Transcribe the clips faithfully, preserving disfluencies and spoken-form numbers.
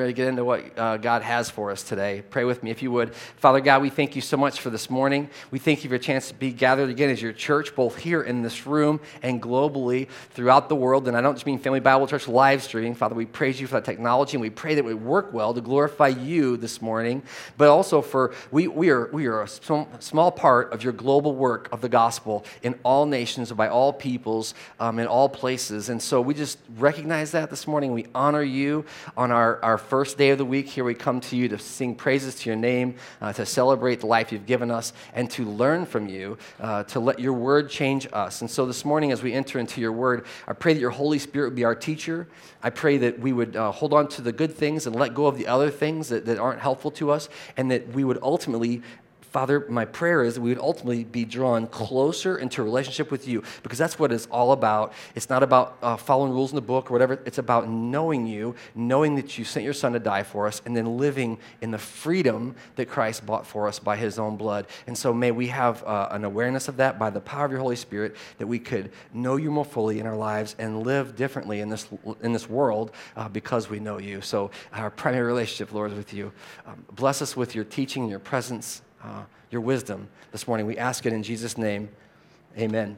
ready to get into what uh, God has for us today. Pray with me if you would. Father God, we thank you so much for this morning. We thank you for a chance to be gathered again as your church, both here in this room and globally throughout the world. And I don't just mean Family Bible Church live streaming. Father, we praise you for that technology, and we pray that it would work well to glorify you this morning, but also for we, we are we are a small, small part of your global work of the gospel in all nations, by all peoples, um, in all places. And so we just recognize that this morning. We honor you on our, our first day of the week. Here we come to you to sing praises to your name, uh, to celebrate the life you've given us, and to learn from you, uh, to let your word change us. And so this morning as we enter into your word, I pray that your Holy Spirit would be our teacher. I pray that we would uh, hold on to the good things and let go of the other things that, that aren't helpful to us, and that we would ultimately, Father, my prayer is that we would ultimately be drawn closer into a relationship with you, because that's what it's all about. It's not about uh, following rules in the book or whatever. It's about knowing you, knowing that you sent your son to die for us, and then living in the freedom that Christ bought for us by his own blood. And so may we have uh, an awareness of that by the power of your Holy Spirit, that we could know you more fully in our lives and live differently in this in this world uh, because we know you. So our primary relationship, Lord, is with you. Um, bless us with your teaching and your presence, Uh, your wisdom this morning. We ask it in Jesus' name. Amen.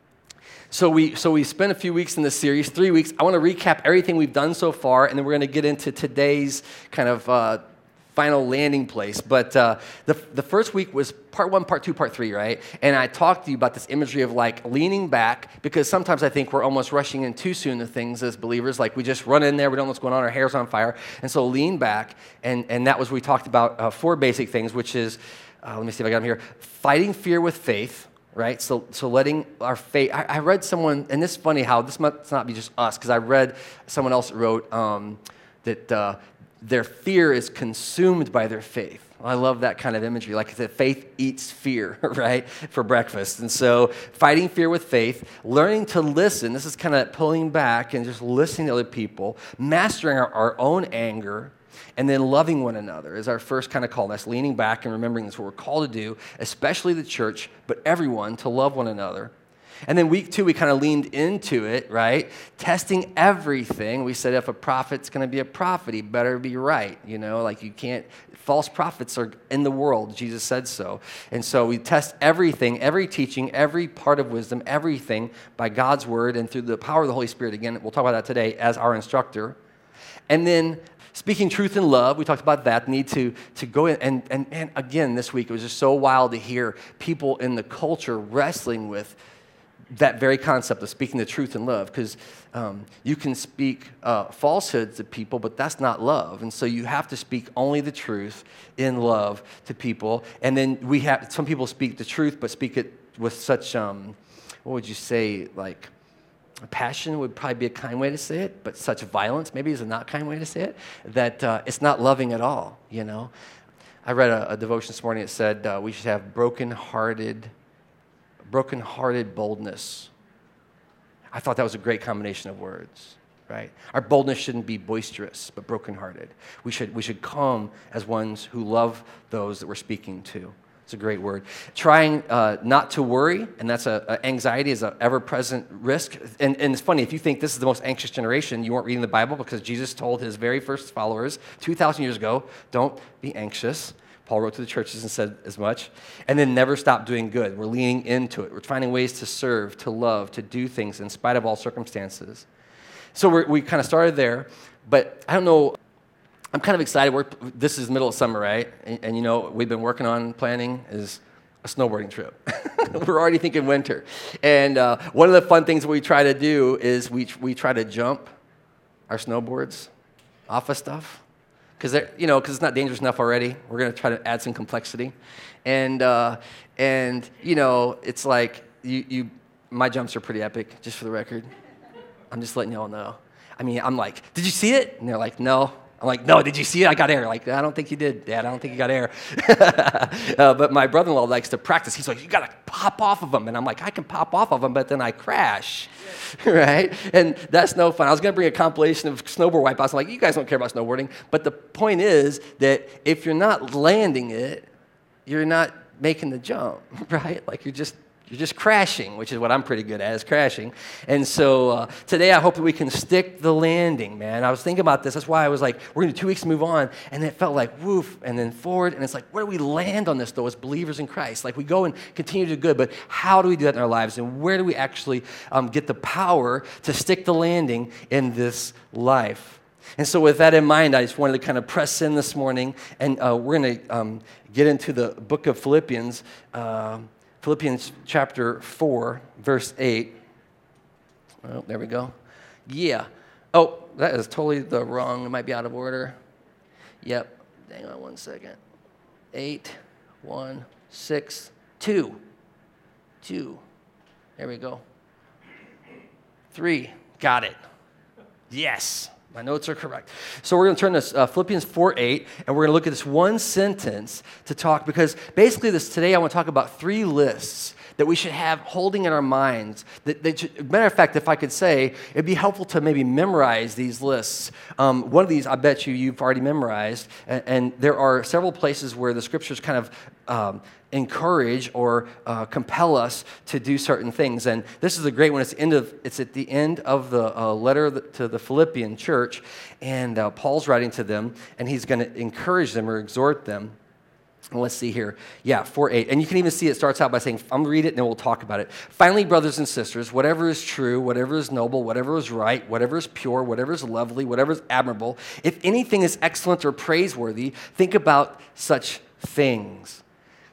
So we so we spent a few weeks in this series, three weeks. I want to recap everything we've done so far, and then we're going to get into today's kind of uh, final landing place. But uh, the the first week was part one, part two, part three, right? And I talked to you about this imagery of like leaning back, because sometimes I think we're almost rushing in too soon to things as believers. Like we just run in there, we don't know what's going on, our hair's on fire. And so lean back, and, and that was what we talked about, uh, four basic things, which is, Uh, let me see if I got them here. Fighting fear with faith, right? So so letting our faith. I, I read someone, and this is funny how this must not be just us, because I read someone else wrote um, that uh, their fear is consumed by their faith. I love that kind of imagery, like that faith eats fear, right, for breakfast. And so fighting fear with faith, learning to listen. This is kind of pulling back and just listening to other people, mastering our, our own anger, and then loving one another is our first kind of call. That's leaning back and remembering that's what we're called to do, especially the church, but everyone, to love one another. And then week two, we kind of leaned into it, right? Testing everything. We said if a prophet's going to be a prophet, he better be right. You know, like you can't, false prophets are in the world. Jesus said so. And so we test everything, every teaching, every part of wisdom, everything by God's word and through the power of the Holy Spirit. Again, we'll talk about that today as our instructor. And then speaking truth in love, we talked about that, need to, to go in. And, and, and again, this week, it was just so wild to hear people in the culture wrestling with that very concept of speaking the truth in love, because um, you can speak uh, falsehoods to people, but that's not love. And so you have to speak only the truth in love to people. And then we have, some people speak the truth, but speak it with such, um, what would you say, like, passion would probably be a kind way to say it, but such violence maybe is a not kind way to say it, that uh, it's not loving at all, you know. I read a, a devotion this morning that said uh, we should have broken-hearted, broken-hearted boldness. I thought that was a great combination of words, right? Our boldness shouldn't be boisterous, but broken-hearted. We should, we should come as ones who love those that we're speaking to. It's a great word. Trying uh, not to worry, and that's a, a anxiety is an ever-present risk. And, and it's funny, if you think this is the most anxious generation, you weren't reading the Bible, because Jesus told his very first followers two thousand years ago, don't be anxious. Paul wrote to the churches and said as much. And then never stop doing good. We're leaning into it. We're finding ways to serve, to love, to do things in spite of all circumstances. So we're, we kind of started there, but I don't know. I'm kind of excited. We're, this is middle of summer, right? And, and you know, we've been working on planning is a snowboarding trip. We're already thinking winter. And uh, one of the fun things we try to do is we we try to jump our snowboards off of stuff, because you know, because it's not dangerous enough already. We're going to try to add some complexity, and uh, and you know, it's like you you my jumps are pretty epic. Just for the record, I'm just letting y'all know. I mean, I'm like, did you see it? And they're like, no. I'm like, no, did you see it? I got air. Like, I don't think you did, Dad. I don't think you got air. uh, but my brother-in-law likes to practice. He's like, you got to pop off of them. And I'm like, I can pop off of them, but then I crash, right? And that's no fun. I was going to bring a compilation of snowboard wipeouts. I'm like, you guys don't care about snowboarding. But the point is that if you're not landing it, you're not making the jump, right? Like, you're just You're just crashing, which is what I'm pretty good at, is crashing. And so uh, today I hope that we can stick the landing, man. I was thinking about this. That's why I was like, we're going to do two weeks to move on. And it felt like woof, and then forward. And it's like, where do we land on this, though, as believers in Christ? Like, we go and continue to do good, but how do we do that in our lives? And where do we actually um, get the power to stick the landing in this life? And so with that in mind, I just wanted to kind of press in this morning, and uh, we're going to um, get into the book of Philippians, uh, Philippians chapter four, verse eight. Oh, there we go. Yeah. Oh, that is totally the wrong. It might be out of order. Yep. Hang on one second. Eight, one, six, two. Two. There we go. Three. Got it. Yes. My notes are correct. So we're going to turn to uh, Philippians four eight, and we're going to look at this one sentence to talk, because basically this today I want to talk about three lists that we should have holding in our minds. That, that should, matter of fact, if I could say, it'd be helpful to maybe memorize these lists. Um, one of these, I bet you, you've already memorized, and, and there are several places where the scriptures kind of um, encourage or uh, compel us to do certain things. And this is a great one. It's, the end of, it's at the end of the uh, letter to the Philippian church, and uh, Paul's writing to them, and he's going to encourage them or exhort them. And let's see here. Yeah, four eight. And you can even see it starts out by saying, I'm going to read it and then we'll talk about it. Finally, brothers and sisters, whatever is true, whatever is noble, whatever is right, whatever is pure, whatever is lovely, whatever is admirable, if anything is excellent or praiseworthy, think about such things.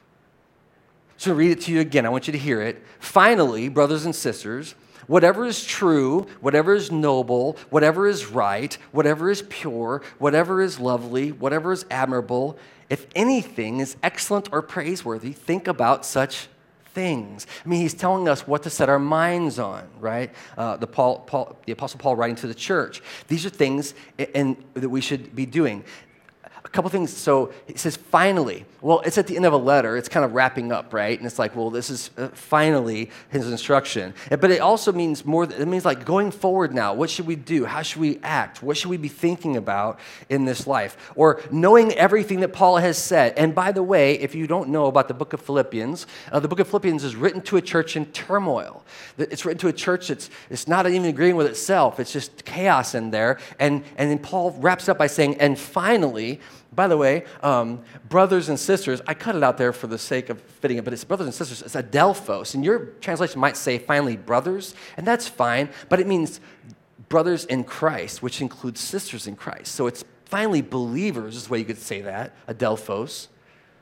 So I'll read it to you again. I want you to hear it. Finally, brothers and sisters, whatever is true, whatever is noble, whatever is right, whatever is pure, whatever is lovely, whatever is admirable, if anything is excellent or praiseworthy, think about such things. I mean, he's telling us what to set our minds on, right? Uh, the, Paul, Paul, the Apostle Paul writing to the church. These are things in, in, that we should be doing. A couple things. So he says, finally. Well, it's at the end of a letter. It's kind of wrapping up, right? And it's like, well, this is uh, finally his instruction. But it also means more, it means like going forward now. What should we do? How should we act? What should we be thinking about in this life? Or knowing everything that Paul has said. And by the way, if you don't know about the book of Philippians, uh, the book of Philippians is written to a church in turmoil. It's written to a church that's it's not even agreeing with itself. It's just chaos in there. And, and then Paul wraps up by saying, and finally, by the way, um, brothers and sisters, I cut it out there for the sake of fitting it, but it's brothers and sisters. It's adelphos. And your translation might say, finally, brothers, and that's fine, but it means brothers in Christ, which includes sisters in Christ. So it's finally believers is the way you could say that, adelphos.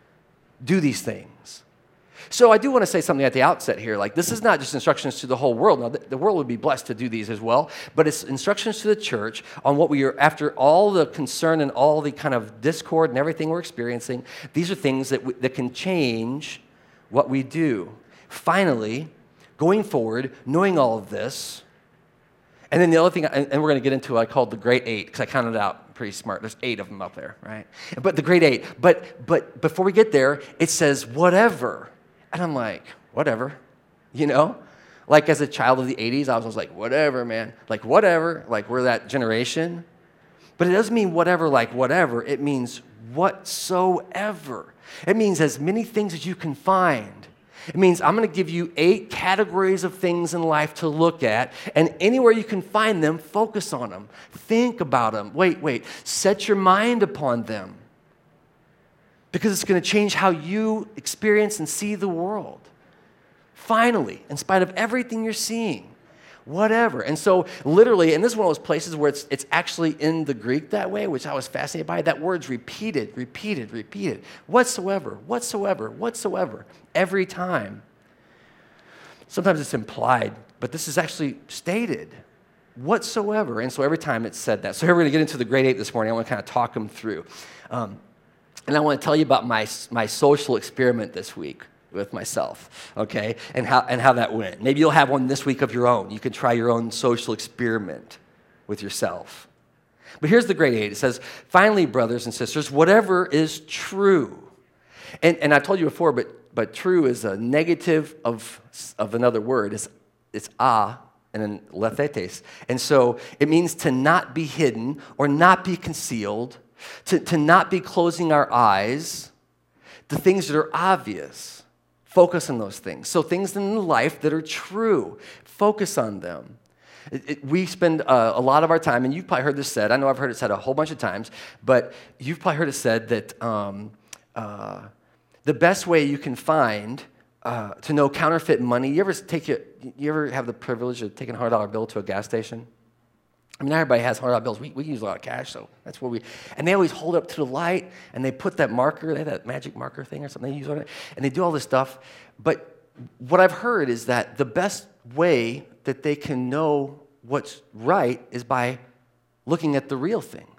Do these things. So I do want to say something at the outset here. Like, this is not just instructions to the whole world. Now, the, the world would be blessed to do these as well, but it's instructions to the church on what we are, after all the concern and all the kind of discord and everything we're experiencing, these are things that, we, that can change what we do. Finally, going forward, knowing all of this, and then the other thing, and, and we're going to get into, I called the Great Eight, because I counted out pretty smart. There's eight of them up there, right? But the Great Eight. But but before we get there, it says whatever. And I'm like, whatever, you know? Like as a child of the eighties, I was always like, whatever, man. Like, whatever. Like, we're that generation. But it doesn't mean whatever like whatever. It means whatsoever. It means as many things as you can find. It means I'm going to give you eight categories of things in life to look at, and anywhere you can find them, focus on them. Think about them. Wait, wait. Set your mind upon them. Because it's going to change how you experience and see the world. Finally, in spite of everything you're seeing, whatever. And so literally, and this is one of those places where it's, it's actually in the Greek that way, which I was fascinated by. That word's repeated, repeated, repeated. Whatsoever, whatsoever, whatsoever, every time. Sometimes it's implied, but this is actually stated. Whatsoever. And so every time it's said that. So here we're going to get into the Great Eight this morning. I want to kind of talk them through. Um, And I want to tell you about my, my social experiment this week with myself, okay, and how, and how that went. Maybe you'll have one this week of your own. You can try your own social experiment with yourself. But here's the Great Eight. It says, finally, brothers and sisters, whatever is true. And, and I told you before, but, but true is a negative of, of another word. It's, it's a and then lethetes. And so it means to not be hidden or not be concealed, To, to not be closing our eyes to things that are obvious, Focus on those things. So things in life that are true, focus on them. It, it, we spend uh, a lot of our time, and you've probably heard this said, I know I've heard it said a whole bunch of times, but you've probably heard it said that um, uh, the best way you can find uh, to know counterfeit money, you ever take a, you ever have the privilege of taking a one hundred dollar bill to a gas station? I mean, everybody has one hundred dollar bills. We, we use a lot of cash, so that's what we... And they always hold up to the light, and they put that marker, they have that magic marker thing or something they use on it, and they do all this stuff. But what I've heard is that the best way that they can know what's right is by looking at the real thing.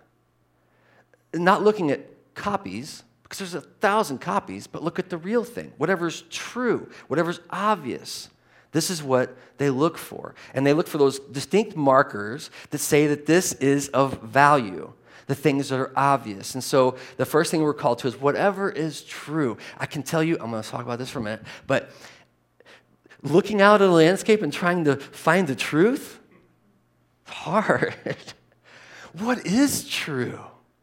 Not looking at copies, because there's a thousand copies, but look at the real thing. Whatever's true, whatever's obvious. This is what they look for. And they look for those distinct markers that say that this is of value, the things that are obvious. And so the first thing we're called to is whatever is true. I can tell you, I'm going to talk about this for a minute, but looking out at the landscape and trying to find the truth, it's hard. What is true?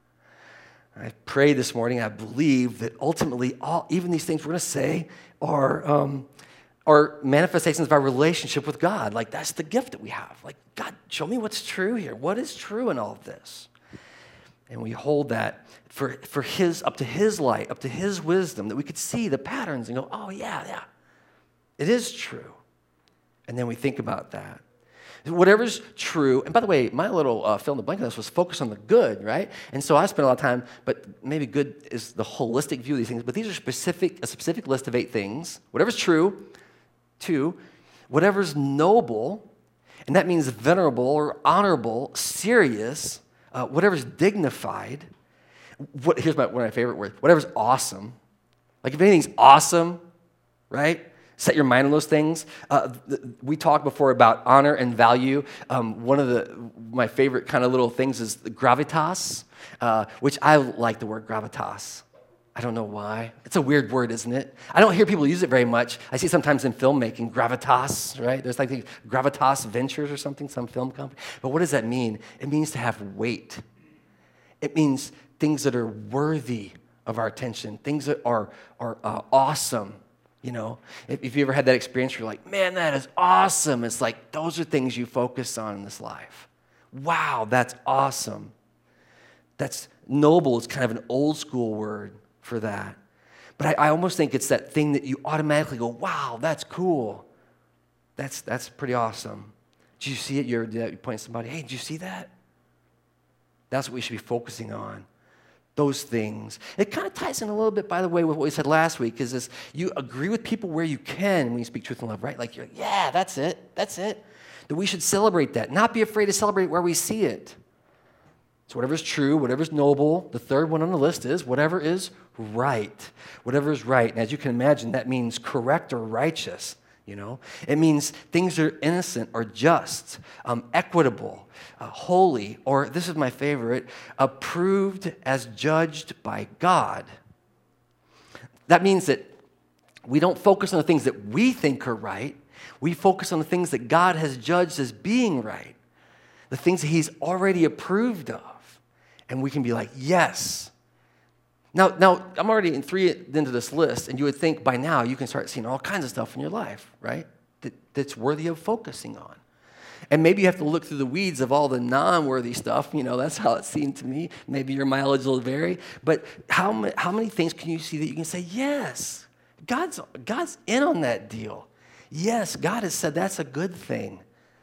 I pray this morning, I believe that ultimately, all even these things we're going to say are... Um, Or manifestations of our relationship with God. Like, that's the gift that we have. Like, God, show me what's true here. What is true in all of this? And we hold that for, for his, up to his light, up to his wisdom, that we could see the patterns and go, oh, yeah, yeah, it is true. And then we think about that. Whatever's true, and by the way, my little uh, fill in the blank on this was focus on the good, right? And so I spent a lot of time, but maybe good is the holistic view of these things, but these are specific, a specific list of eight things. Whatever's true. Two, whatever's noble, and that means venerable or honorable, serious, uh, whatever's dignified. What, here's my, one of my favorite words, whatever's awesome. Like if anything's awesome, right? Set your mind on those things. Uh, th- we talked before about honor and value. Um, one of the my favorite kind of little things is the gravitas, uh, which I like the word gravitas. I don't know why. It's a weird word, isn't it? I don't hear people use it very much. I see sometimes in filmmaking, gravitas, right? There's like these Gravitas Ventures or something, some film company. But what does that mean? It means to have weight. It means things that are worthy of our attention, things that are, are uh, awesome, you know? If, if you ever had that experience, you're like, man, that is awesome. It's like, those are things you focus on in this life. Wow, that's awesome. That's noble. It's kind of an old school word for that. But I, I almost think it's that thing that you automatically go, wow, that's cool. That's that's pretty awesome. Did you see it? You ever do that? You point to somebody, hey, did you see that? That's what we should be focusing on. Those things. It kind of ties in a little bit, by the way, with what we said last week, is this, you agree with people where you can when you speak truth and love, right? Like, you're like, yeah, that's it. That's it. That we should celebrate that. Not be afraid to celebrate where we see it. So whatever's true, whatever's noble, the third one on the list is whatever is right. Whatever is right. And as you can imagine, that means correct or righteous, you know. It means things are innocent or just, um, equitable, uh, holy, or this is my favorite, approved as judged by God. That means that we don't focus on the things that we think are right. We focus on the things that God has judged as being right, the things that he's already approved of. And we can be like, yes. Now, now I'm already in three into this list, and you would think by now you can start seeing all kinds of stuff in your life, right, that, that's worthy of focusing on. And maybe you have to look through the weeds of all the non-worthy stuff. You know, that's how it seemed to me. Maybe your mileage will vary. But how, how many things can you see that you can say, yes, God's, God's in on that deal. Yes, God has said that's a good thing.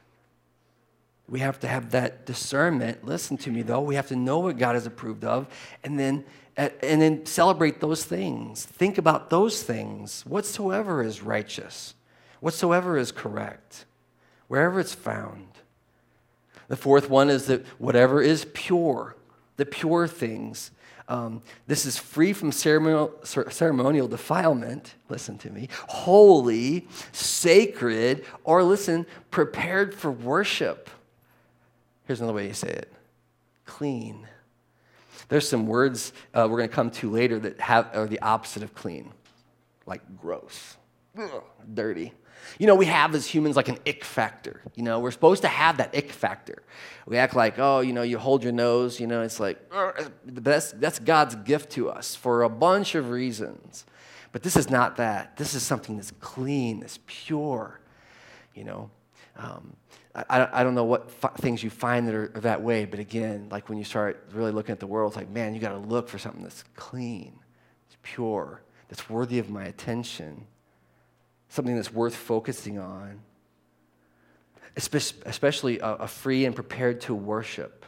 We have to have that discernment. Listen to me, though. We have to know what God has approved of, and then and then celebrate those things. Think about those things. Whatsoever is righteous, whatsoever is correct, wherever it's found. The fourth one is that whatever is pure, the pure things. Um, this is free from ceremonial, ceremonial defilement, listen to me, holy, sacred, or listen, prepared for worship. Here's another way you say it. Clean. There's some words uh, we're going to come to later that have are the opposite of clean, like gross, ugh, dirty. You know, we have as humans like an ick factor. You know, we're supposed to have that ick factor. We act like, oh, you know, you hold your nose. You know, it's like, that's, that's God's gift to us for a bunch of reasons. But this is not that. This is something that's clean, that's pure, you know. Um, I, I don't know what f- things you find that are that way, but again, like when you start really looking at the world, it's like, man, you got to look for something that's clean, it's pure, that's worthy of my attention, something that's worth focusing on, especially a, a free and prepared to worship.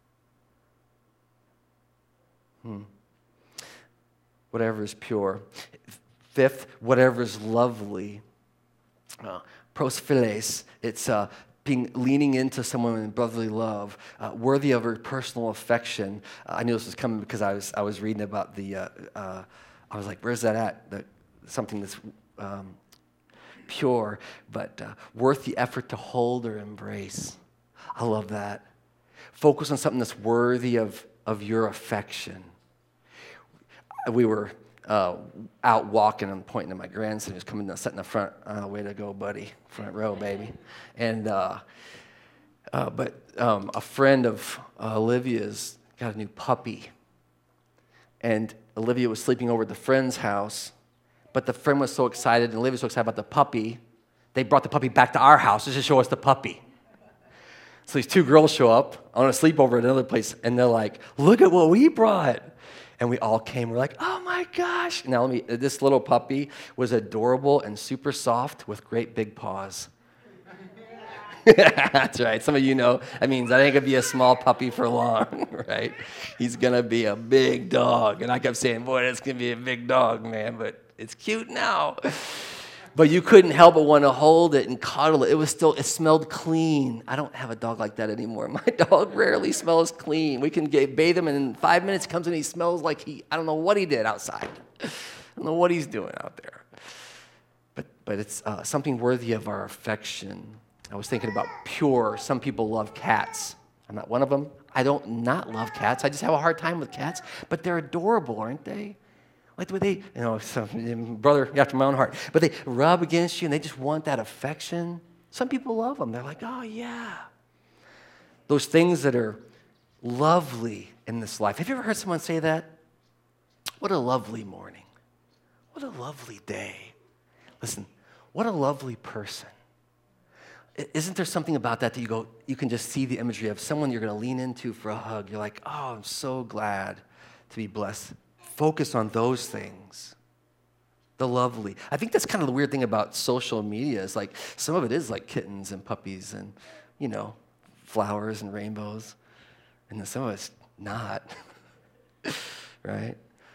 Hmm. Whatever is pure. Fifth, whatever is lovely. Uh, Prosphiles, it's uh, being leaning into someone in brotherly love, uh, worthy of her personal affection. Uh, I knew this was coming because I was I was reading about the. Uh, uh, I was like, where's that at? The, something that's um, pure, but uh, worth the effort to hold or embrace. I love that. Focus on something that's worthy of of your affection. We were uh, out walking and pointing to my grandson who's coming to sit in the front. Uh, way to go, buddy. Front row, baby. And, uh, uh, but um, a friend of uh, Olivia's got a new puppy. And Olivia was sleeping over at the friend's house, but the friend was so excited, and Olivia was so excited about the puppy, they brought the puppy back to our house just to show us the puppy. So these two girls show up on a sleepover at another place, and they're like, look at what we brought. And we all came. We're like, oh my gosh. Now, let me, this little puppy was adorable and super soft with great big paws. That's right. Some of you know that means that ain't going to be a small puppy for long, right? He's going to be a big dog. And I kept saying, boy, that's going to be a big dog, man. But it's cute now. But you couldn't help but want to hold it and cuddle it. It was still, it smelled clean. I don't have a dog like that anymore. My dog rarely smells clean. We can get, bathe him, and in five minutes he comes in and he smells like he, I don't know what he did outside. I don't know what he's doing out there. But but it's uh, something worthy of our affection. I was thinking about pure. Some people love cats. I'm not one of them. I don't not love cats. I just have a hard time with cats. But they're adorable, aren't they? Like the way they, you know, some, brother after my own heart, but they rub against you and they just want that affection. Some people love them. They're like, oh, yeah. Those things that are lovely in this life. Have you ever heard someone say that? What a lovely morning. What a lovely day. Listen, what a lovely person. Isn't there something about that that you go, you can just see the imagery of someone you're going to lean into for a hug. You're like, oh, I'm so glad to be blessed. Focus on those things, the lovely. I think that's kind of the weird thing about social media is like some of it is like kittens and puppies and, you know, flowers and rainbows. And then some of it's not, right?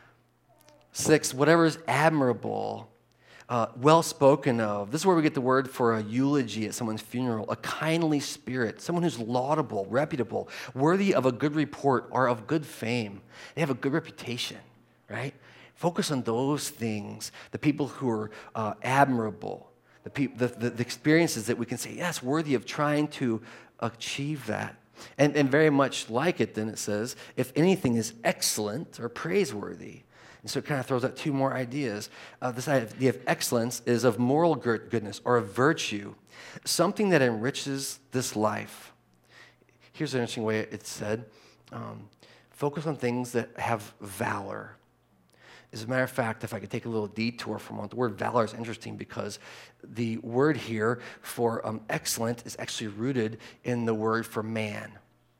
Six, whatever is admirable, uh, well spoken of. This is where we get the word for a eulogy at someone's funeral, a kindly spirit, someone who's laudable, reputable, worthy of a good report or of good fame. They have a good reputation. Right? Focus on those things, the people who are uh, admirable, the, peop- the, the, the experiences that we can say, yes, worthy of trying to achieve that. And, and very much like it, then it says, if anything is excellent or praiseworthy. And so it kind of throws out two more ideas. Uh, this idea of excellence is of moral goodness or of virtue, something that enriches this life. Here's an interesting way it's said. Um, focus on things that have valor. As a matter of fact, if I could take a little detour for a moment, the word valor is interesting because the word here for um, excellent is actually rooted in the word for man,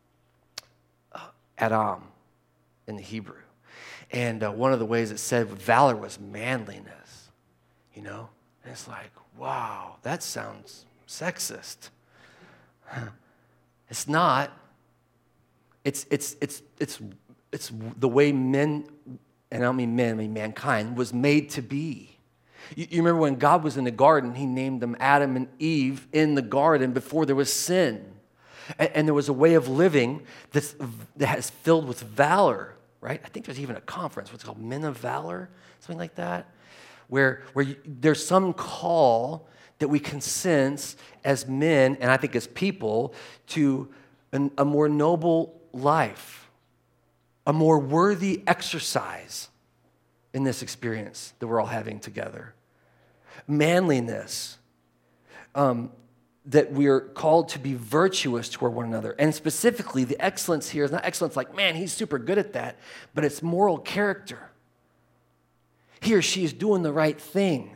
uh, Adam, in the Hebrew. And uh, one of the ways it said valor was manliness, you know? And it's like, wow, that sounds sexist. Huh. It's not. It's, it's, it's, it's, it's the way men... and I don't mean men, I mean mankind, was made to be. You, you remember when God was in the garden, he named them Adam and Eve in the garden before there was sin. And, and there was a way of living that's, that is filled with valor, right? I think there's even a conference, what's called Men of Valor, something like that, where, where you, there's some call that we can sense as men, and I think as people, to an, a more noble life. A more worthy exercise in this experience that we're all having together. Manliness, um, that we're called to be virtuous toward one another. And specifically, the excellence here is not excellence like, man, he's super good at that, but it's moral character. He or she is doing the right thing.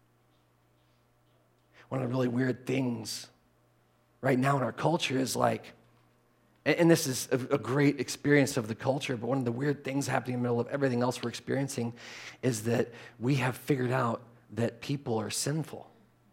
One of the really weird things right now in our culture is like, and this is a great experience of the culture, but one of the weird things happening in the middle of everything else we're experiencing is that we have figured out that people are sinful.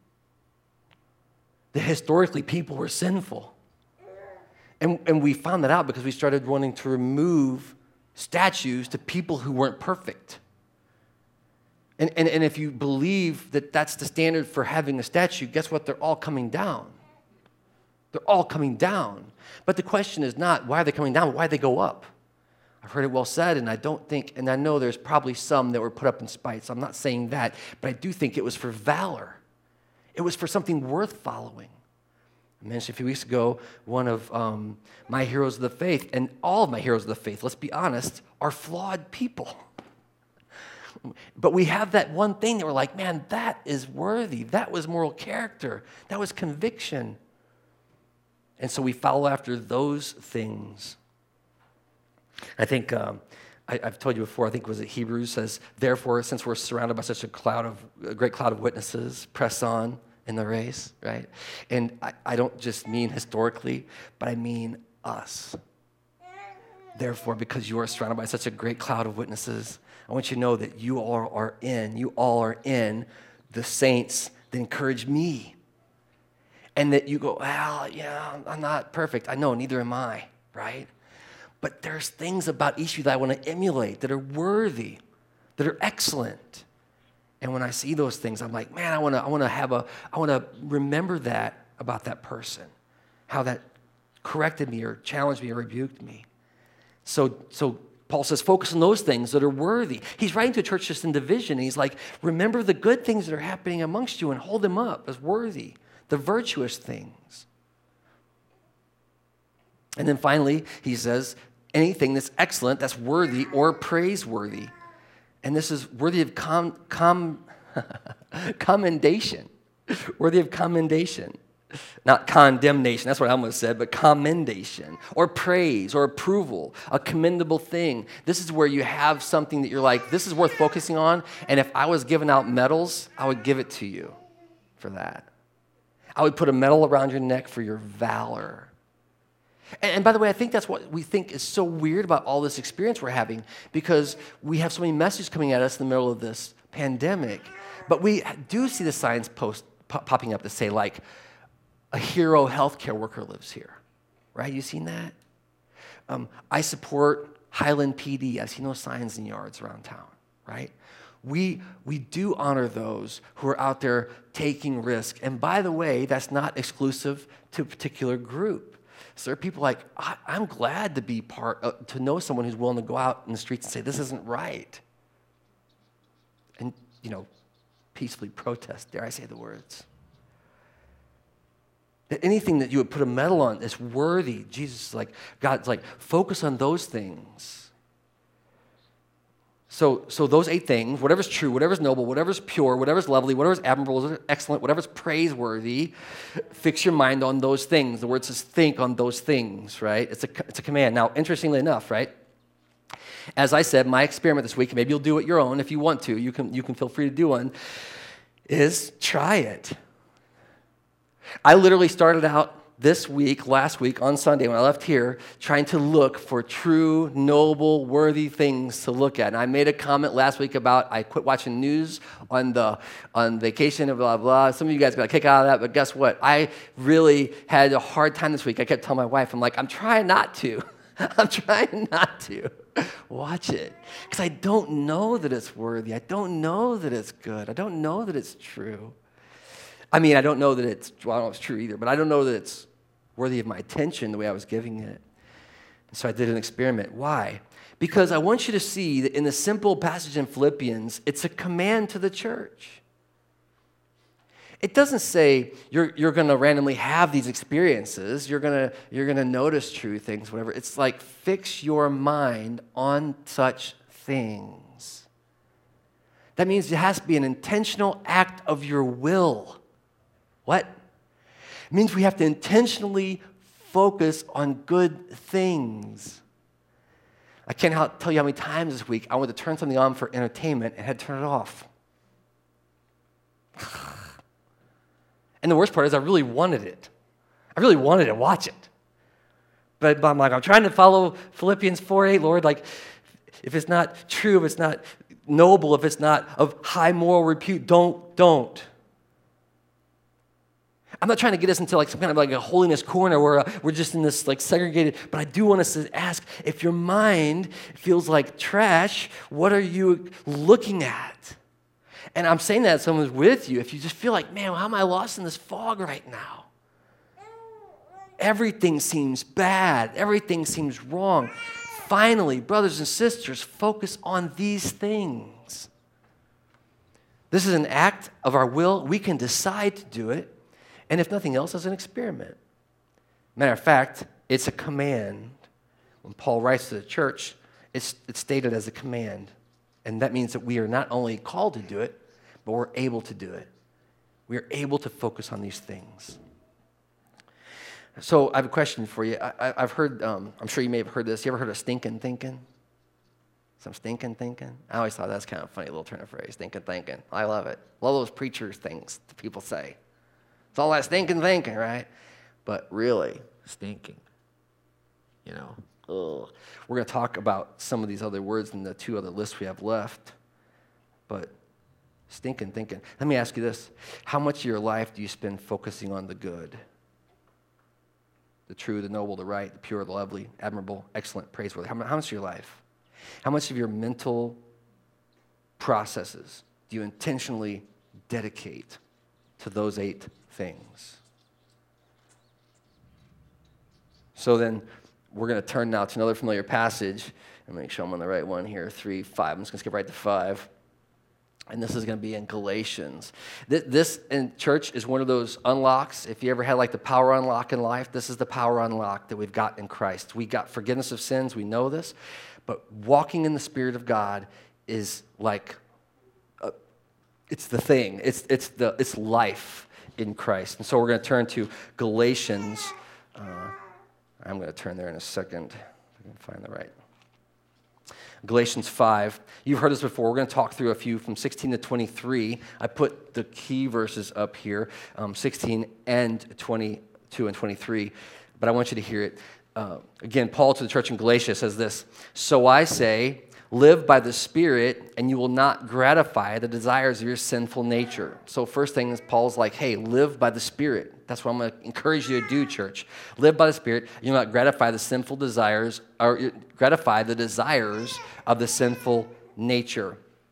That historically people were sinful. And, and we found that out because we started wanting to remove statues to people who weren't perfect. And, and, and if you believe that that's the standard for having a statue, guess what? They're all coming down. They're all coming down. But the question is not why are they coming down, but why they go up. I've heard it well said, and I don't think, and I know there's probably some that were put up in spite, so I'm not saying that, but I do think it was for valor. It was for something worth following. I mentioned a few weeks ago one of um, my heroes of the faith, and all of my heroes of the faith, let's be honest, are flawed people. But we have that one thing that we're like, man, that is worthy. That was moral character. That was conviction. And so we follow after those things. I think, um, I, I've told you before, I think it was it Hebrews says, therefore, since we're surrounded by such a cloud of, a great cloud of witnesses, press on in the race, right? And I, I don't just mean historically, but I mean us. Therefore, because you are surrounded by such a great cloud of witnesses, I want you to know that you all are in, you all are in the saints that encourage me. And that you go, well, yeah, I'm not perfect. I know, neither am I, right? But there's things about each of you that I want to emulate, that are worthy, that are excellent. And when I see those things, I'm like, man, I want to, I want to have a, I want to remember that about that person, how that corrected me or challenged me or rebuked me. So, so Paul says, focus on those things that are worthy. He's writing to a church just in division, and he's like, remember the good things that are happening amongst you and hold them up as worthy. The virtuous things. And then finally, he says, anything that's excellent, that's worthy or praiseworthy. And this is worthy of com, com, commendation. Worthy of commendation. Not condemnation, that's what I almost said, but commendation or praise or approval, a commendable thing. This is where you have something that you're like, this is worth focusing on, and if I was giving out medals, I would give it to you for that. I would put a medal around your neck for your valor. And, and by the way, I think that's what we think is so weird about all this experience we're having, because we have so many messages coming at us in the middle of this pandemic. But we do see the signs post pop, popping up that say, like, a hero healthcare worker lives here, right? You seen that? Um, I support Highland P D. I've seen those signs in yards around town, right? We, we do honor those who are out there taking risk. And by the way, that's not exclusive to a particular group. So there are people like, I, I'm glad to be part, uh, to know someone who's willing to go out in the streets and say, this isn't right. And, you know, peacefully protest, dare I say the words. That anything that you would put a medal on is worthy. Jesus is like, God's like, focus on those things. So, so those eight things, whatever's true, whatever's noble, whatever's pure, whatever's lovely, whatever's admirable, whatever's excellent, whatever's praiseworthy, fix your mind on those things. The word says think on those things, right? It's a, it's a command. Now, interestingly enough, right? As I said, my experiment this week, maybe you'll do it your own if you want to. You can, you can feel free to do one, is try it. I literally started out this week, last week, on Sunday when I left here, trying to look for true, noble, worthy things to look at. And I made a comment last week about I quit watching news on the on vacation and blah, blah. Some of you guys got a kick out of that, but guess what? I really had a hard time this week. I kept telling my wife, I'm like, I'm trying not to. I'm trying not to watch it because I don't know that it's worthy. I don't know that it's good. I don't know that it's true. I mean, I don't know that it's, well, I don't know if it's true either, but I don't know that it's worthy of my attention the way I was giving it. So I did an experiment. Why? Because I want you to see that in the simple passage in Philippians, it's a command to the church. It doesn't say you're, you're going to randomly have these experiences. You're going to you're going to notice true things, whatever. It's like fix your mind on such things. That means it has to be an intentional act of your will. What? It means we have to intentionally focus on good things. I can't how, tell you how many times this week I wanted to turn something on for entertainment and had to turn it off. And the worst part is I really wanted it. I really wanted to watch it. But, but I'm like, I'm trying to follow Philippians four eight, Lord, like, if it's not true, if it's not noble, if it's not of high moral repute, don't, don't. I'm not trying to get us into like some kind of like a holiness corner where uh, we're just in this like segregated, but I do want us to ask, if your mind feels like trash, what are you looking at? And I'm saying that as someone's with you. If you just feel like, man, how am I lost in this fog right now? Everything seems bad. Everything seems wrong. Finally, brothers and sisters, focus on these things. This is an act of our will. We can decide to do it. And if nothing else, as an experiment. Matter of fact, it's a command. When Paul writes to the church, it's, it's stated as a command. And that means that we are not only called to do it, but we're able to do it. We are able to focus on these things. So I have a question for you. I, I've heard, um, I'm sure you may have heard this. You ever heard of stinking thinking? Some stinking thinking? I always thought that's kind of a funny little turn of phrase, stinking thinking. I love it. Love those preachers things that people say. It's all that stinking thinking, right? But really, stinking, you know. Ugh. We're going to talk about some of these other words in the two other lists we have left. But stinking thinking. Let me ask you this. How much of your life do you spend focusing on the good? The true, the noble, the right, the pure, the lovely, admirable, excellent, praiseworthy. How much of your life? How much of your mental processes do you intentionally dedicate to those eight things? So then we're going to turn now to another familiar passage and make sure I'm on the right one here. Three, five. I'm just going to skip right to five. And this is going to be in Galatians. This, this in church is one of those unlocks. If you ever had like the power unlock in life, this is the power unlock that we've got in Christ. We got forgiveness of sins. We know this. But walking in the Spirit of God is like, uh, it's the thing. It's, it's, the, it's life in Christ. And so we're going to turn to Galatians. Uh, I'm going to turn there in a second if I can find the right. Galatians five. You've heard this before. We're going to talk through a few from sixteen to twenty-three. I put the key verses up here, um, sixteen and twenty-two and twenty-three, but I want you to hear it. Uh, again, Paul to the church in Galatia says this, "So I say, live by the Spirit, and you will not gratify the desires of your sinful nature." So first thing is Paul's like, hey, live by the Spirit. That's what I'm going to encourage you to do, church. Live by the Spirit. You will not gratify the sinful desires, or gratify the desires of the sinful nature.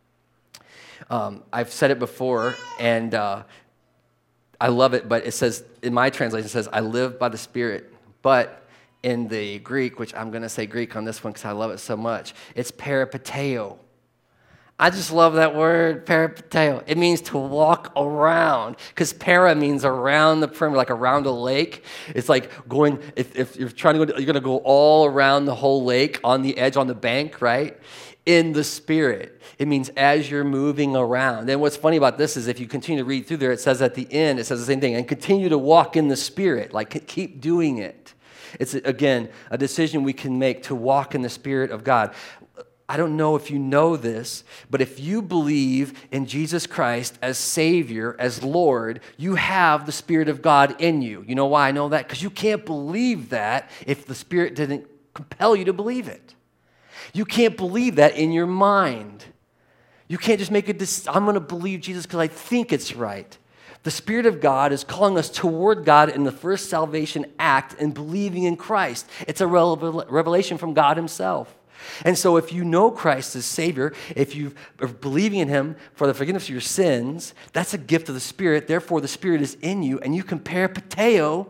Um, I've said it before, and uh, I love it, but it says, in my translation, it says, I live by the Spirit. But in the Greek, which I'm going to say Greek on this one because I love it so much, it's peripateo. I just love that word, peripateo. It means to walk around, because para means around the perimeter, like around a lake. It's like going, if, if you're trying to go, you're going to go all around the whole lake on the edge, on the bank, right? In the Spirit. It means as you're moving around. And what's funny about this is if you continue to read through there, it says at the end, it says the same thing, and continue to walk in the Spirit, like keep doing it. It's, again, a decision we can make to walk in the Spirit of God. I don't know if you know this, but if you believe in Jesus Christ as Savior, as Lord, you have the Spirit of God in you. You know why I know that? Because you can't believe that if the Spirit didn't compel you to believe it. You can't believe that in your mind. You can't just make a decision, I'm going to believe Jesus because I think it's right. The Spirit of God is calling us toward God in the first salvation act and believing in Christ. It's a revelation from God Himself. And so if you know Christ as Savior, if you are believing in Him for the forgiveness of your sins, that's a gift of the Spirit. Therefore, the Spirit is in you, and you can peripateo,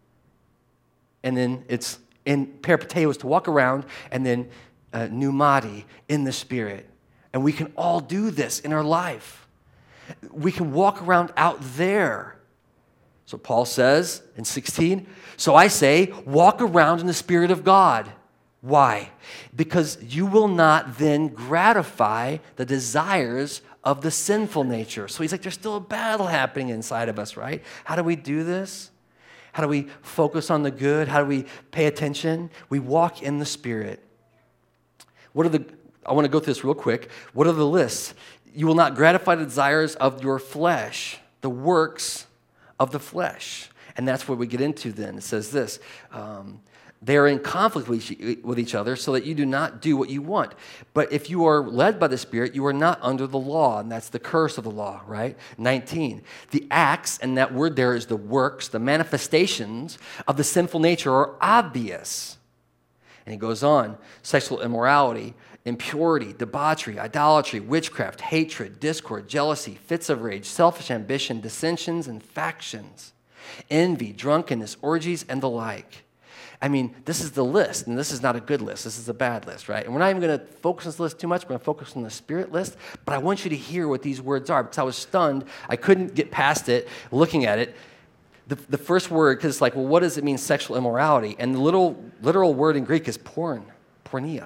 and then it's in peripateo is to walk around, and then uh, pneumati, in the Spirit. And we can all do this in our life. We can walk around out there. So Paul says in sixteen, so I say, walk around in the Spirit of God. Why? Because you will not then gratify the desires of the sinful nature. So he's like, there's still a battle happening inside of us, right? How do we do this? How do we focus on the good? How do we pay attention? We walk in the Spirit. What are the, I want to go through this real quick. What are the lists? You will not gratify the desires of your flesh, the works of the flesh. And that's what we get into then. It says this, um, they are in conflict with each other so that you do not do what you want. But if you are led by the Spirit, you are not under the law, and that's the curse of the law, right? nineteen, the acts, and that word there is the works, the manifestations of the sinful nature are obvious. And he goes on, sexual immorality, impurity, debauchery, idolatry, witchcraft, hatred, discord, jealousy, fits of rage, selfish ambition, dissensions, and factions, envy, drunkenness, orgies, and the like. I mean, this is the list, and this is not a good list. This is a bad list, right? And we're not even going to focus on this list too much. We're going to focus on the Spirit list, but I want you to hear what these words are because I was stunned. I couldn't get past it looking at it. The, the first word, because it's like, well, what does it mean, sexual immorality? And the little, literal word in Greek is porn, porneia.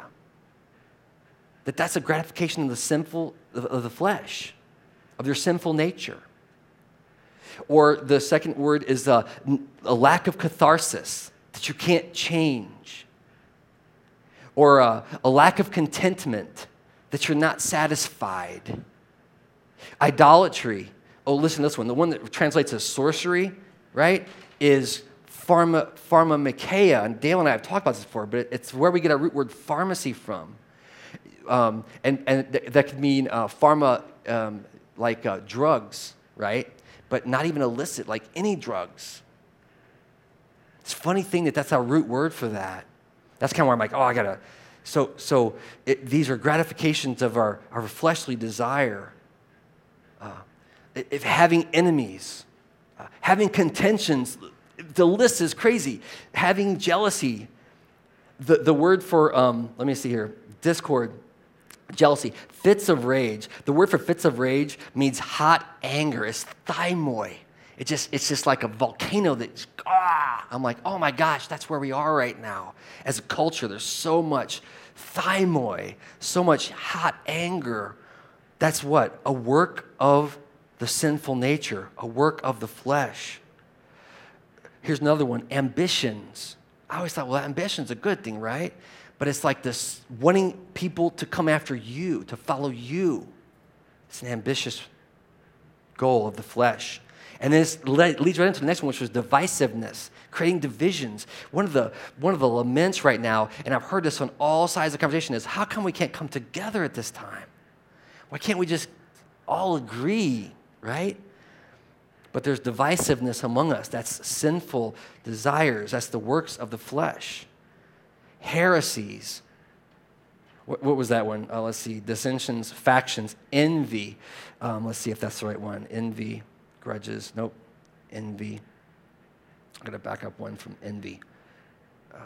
That that's a gratification of the sinful, of the flesh, of their sinful nature. Or the second word is a, a lack of catharsis, that you can't change. Or a, a lack of contentment, that you're not satisfied. Idolatry. Oh, listen to this one. The one that translates as sorcery, right, is pharma, pharmakeia. And Dale and I have talked about this before, but it's where we get our root word pharmacy from. Um, and and th- that could mean uh, pharma, um, like uh, drugs, right? But not even illicit, like any drugs. It's a funny thing that that's our root word for that. That's kind of where I'm like, oh, I gotta. So, so it, these are gratifications of our, our fleshly desire. Uh, if having enemies, uh, having contentions, the list is crazy. Having jealousy. The, the word for, um, let me see here, discord, jealousy, fits of rage. The word for fits of rage means hot anger. It's thymoi. It just, it's just like a volcano that, ah, I'm like, oh my gosh, that's where we are right now. As a culture, there's so much thymoi, so much hot anger. That's what? A work of the sinful nature, a work of the flesh. Here's another one, ambitions. I always thought, well, ambition's a good thing, right? But it's like this wanting people to come after you, to follow you. It's an ambitious goal of the flesh. And then it leads right into the next one, which was divisiveness, creating divisions. One of the one of the laments right now, and I've heard this on all sides of the conversation, is how come we can't come together at this time? Why can't we just all agree, right? But there's divisiveness among us. That's sinful desires. That's the works of the flesh. Heresies. What, what was that one? Uh, let's see. Dissensions, factions, envy. Um, let's see if that's the right one. Envy. Grudges, nope, envy. I'm going to back up one from envy. Uh,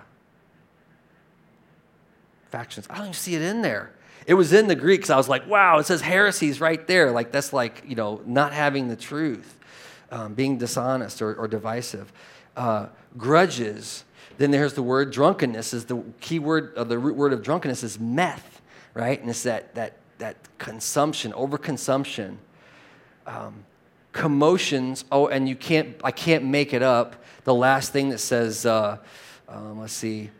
factions, I don't even see it in there. It was in the Greek, so I was like, wow, it says heresies right there. Like, that's like, you know, not having the truth, um, being dishonest or, or divisive. Uh, grudges, then there's the word drunkenness, is the key word, uh, the root word of drunkenness is meth, right? And it's that, that, that consumption, overconsumption. Um, Commotions, oh, and you can't, I can't make it up. The last thing that says, uh, um, let's see,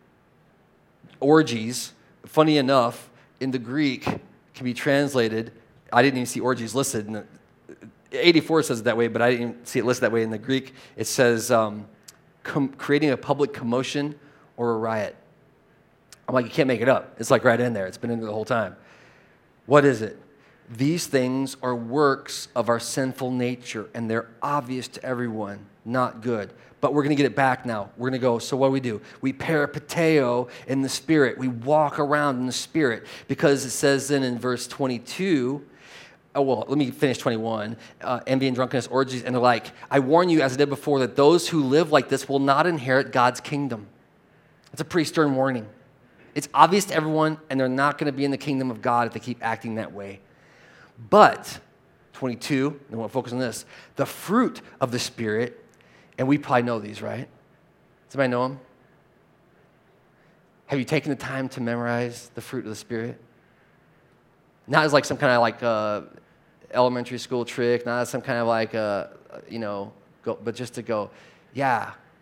orgies, funny enough, in the Greek, can be translated, I didn't even see orgies listed. In the, eighty-four says it that way, but I didn't even see it listed that way in the Greek. It says um, com- creating a public commotion or a riot. I'm like, you can't make it up. It's like right in there. It's been in there the whole time. What is it? These things are works of our sinful nature, and they're obvious to everyone, not good. But we're going to get it back now. We're going to go, so what do we do? We peripateo in the Spirit. We walk around in the Spirit, because it says then in verse twenty-two, oh, well, let me finish twenty-one, uh, envy and drunkenness, orgies, and the like. I warn you, as I did before, that those who live like this will not inherit God's kingdom. It's a pretty stern warning. It's obvious to everyone, and they're not going to be in the kingdom of God if they keep acting that way. But, twenty-two, and we'll focus on this, the fruit of the Spirit, and we probably know these, right? Does anybody know them? Have you taken the time to memorize the fruit of the Spirit? Not as like some kind of like uh, elementary school trick, not as some kind of like, uh, you know, go, but just to go, yeah,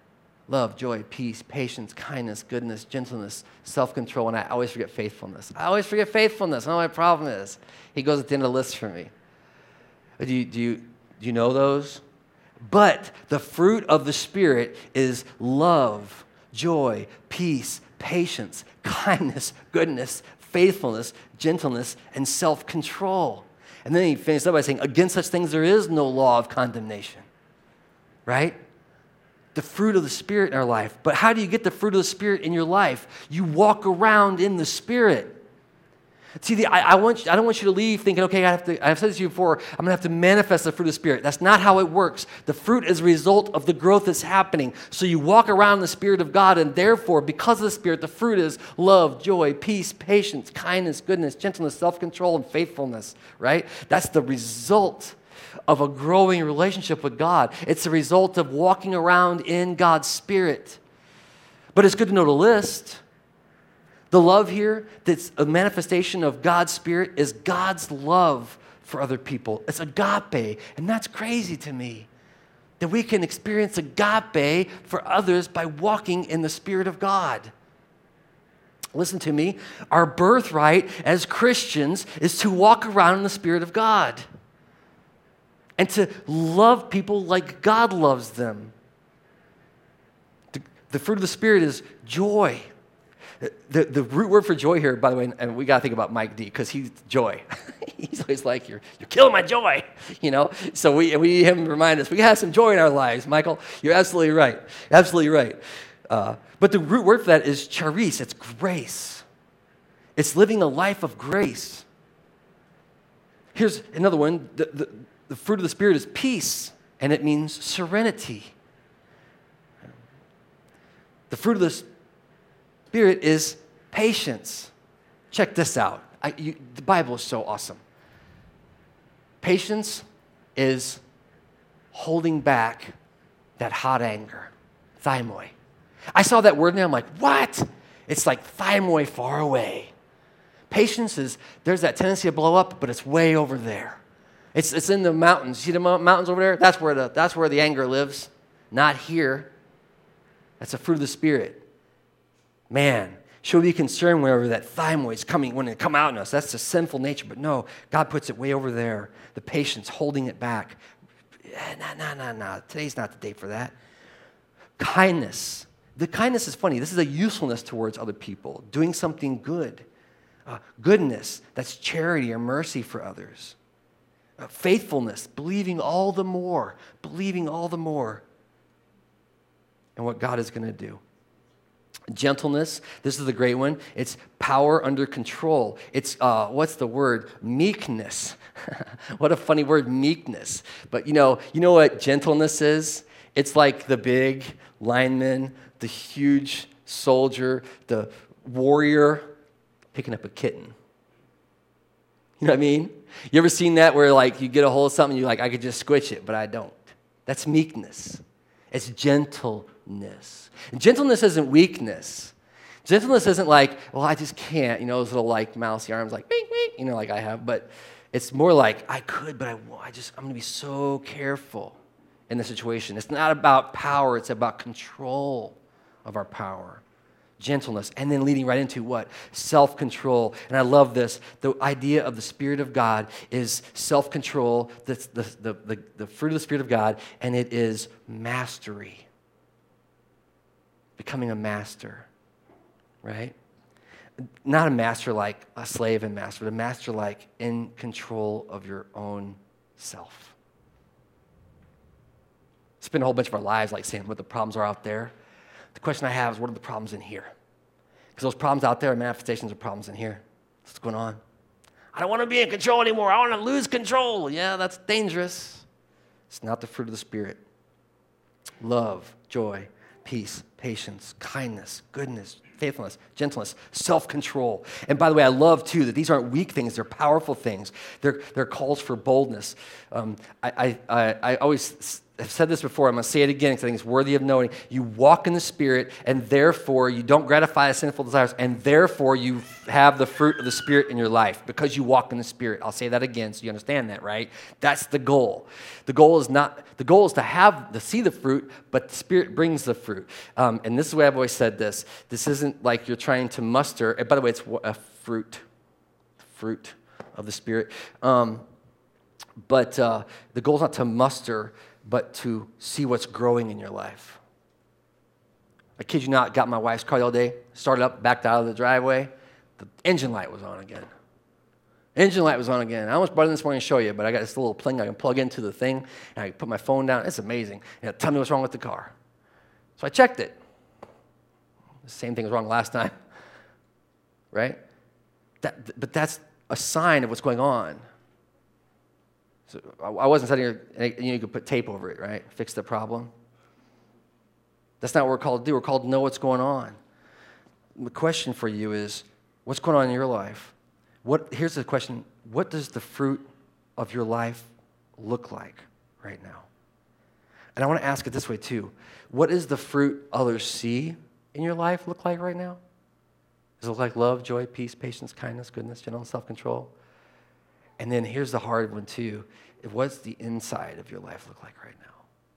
love, joy, peace, patience, kindness, goodness, gentleness, self-control, and I always forget faithfulness. I always forget faithfulness. I know what my problem is. He goes at the end of the list for me. Do you, do you, do you know those? But the fruit of the Spirit is love, joy, peace, patience, kindness, goodness, faithfulness, gentleness, and self-control. And then he finishes up by saying, against such things there is no law of condemnation. Right? The fruit of the Spirit in our life. But how do you get the fruit of the Spirit in your life? You walk around in the Spirit. See, the, I, I, want you, I don't want you to leave thinking, okay, I have to, I've said this to you before, I'm going to have to manifest the fruit of the Spirit. That's not how it works. The fruit is a result of the growth that's happening. So you walk around in the Spirit of God, and therefore, because of the Spirit, the fruit is love, joy, peace, patience, kindness, goodness, gentleness, self-control, and faithfulness, right? That's the result of a growing relationship with God. It's a result of walking around in God's Spirit. But it's good to know the list. The love here that's a manifestation of God's Spirit is God's love for other people. It's agape, and that's crazy to me, that we can experience agape for others by walking in the Spirit of God. Listen to me. Our birthright as Christians is to walk around in the Spirit of God and to love people like God loves them. The, the fruit of the Spirit is joy. The, the root word for joy here, by the way, and we got to think about Mike D, because he's joy. He's always like, you're, you're killing my joy, you know? So we, we need him to remind us, we have some joy in our lives, Michael. You're absolutely right. Absolutely right. Uh, but the root word for that is charis. It's grace. It's living a life of grace. Here's another one. The, the, the fruit of the Spirit is peace, and it means serenity. The fruit of the Spirit is patience. Check this out. I, you, the Bible is so awesome. Patience is holding back that hot anger, thymoi. I saw that word and I'm like, what? It's like thymoi far away. Patience is, there's that tendency to blow up, but it's way over there. It's, it's in the mountains. See the mountains over there? That's where the, that's where the anger lives, not here. That's a fruit of the Spirit. Man, should we be concerned whenever that thymoi is coming, when it come out in us? That's the sinful nature. But no, God puts it way over there. The patience, holding it back. No, no, no, no. Today's not the day for that. Kindness. The kindness is funny. This is a usefulness towards other people, doing something good. Uh, goodness, that's charity or mercy for others. Uh, faithfulness, believing all the more, believing all the more in what God is going to do. Gentleness, this is the great one. It's power under control. It's, uh, what's the word? Meekness. What a funny word, meekness. But you know, you know what gentleness is? It's like the big lineman, the huge soldier, the warrior picking up a kitten. You know what I mean? You ever seen that where like you get a hold of something and you're like, I could just squish it, but I don't. That's meekness. It's gentleness. And gentleness isn't weakness. Gentleness isn't like, well, I just can't, you know, those little like mousy arms like, beep, beep, you know, like I have. But it's more like, I could, but I, I just, I'm going to be so careful in the situation. It's not about power. It's about control of our power. Gentleness. And then leading right into what? Self-control. And I love this. The idea of the Spirit of God is self-control, the, the, the, the, the fruit of the Spirit of God, and it is mastery. Becoming a master, right? Not a master like a slave and master, but a master like in control of your own self. Spend a whole bunch of our lives like saying what the problems are out there. The question I have is, what are the problems in here? Because those problems out there are manifestations of problems in here. What's going on? I don't want to be in control anymore. I want to lose control. Yeah, that's dangerous. It's not the fruit of the Spirit. Love, joy, peace, patience, kindness, goodness, faithfulness, gentleness, self-control. And by the way, I love, too, that these aren't weak things. They're powerful things. They're, they're calls for boldness. Um, I, I, I always I've said this before, I'm going to say it again because I think it's worthy of noting. You walk in the Spirit, and therefore you don't gratify the sinful desires, and therefore you have the fruit of the Spirit in your life because you walk in the Spirit. I'll say that again so you understand that, right? That's the goal. The goal is not, the goal is to have, to see the fruit, but the Spirit brings the fruit. Um, and this is the way I've always said this. This isn't like you're trying to muster, and by the way, it's a fruit, fruit of the Spirit. Um, but uh, the goal is not to muster, but to see what's growing in your life. I kid you not, got my wife's car the other day, started up, backed out of the driveway, the engine light was on again. Engine light was on again. I almost brought it in this morning to show you, but I got this little thing I can plug into the thing, and I can put my phone down. It's amazing. And it'll tell me what's wrong with the car. So I checked it. The same thing was wrong last time, right? That, but that's a sign of what's going on. So I wasn't sitting here, and you, know, you could put tape over it, right? Fix the problem. That's not what we're called to do. We're called to know what's going on. The question for you is, what's going on in your life? What? Here's the question. What does the fruit of your life look like right now? And I want to ask it this way too. What does the fruit others see in your life look like right now? Does it look like love, joy, peace, patience, kindness, goodness, gentleness, self-control? And then here's the hard one too. What's the inside of your life look like right now?